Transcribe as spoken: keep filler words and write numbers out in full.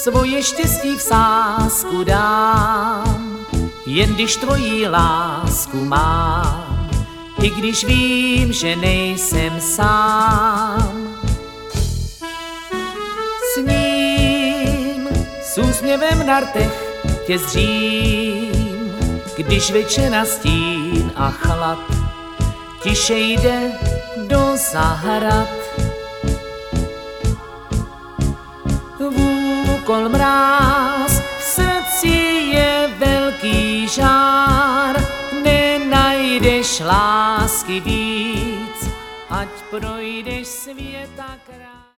svoje štěstí v sázku dám, jen když tvojí lásku mám, i když vím, že nejsem sám. S ním, s úsměvem na rtech tě zřím, když večer na stín a chlad tiše jde do zahrad. Vůkol mráz, v srdci je velký žár, nenajdeš lásky víc, ať projdeš světa krát.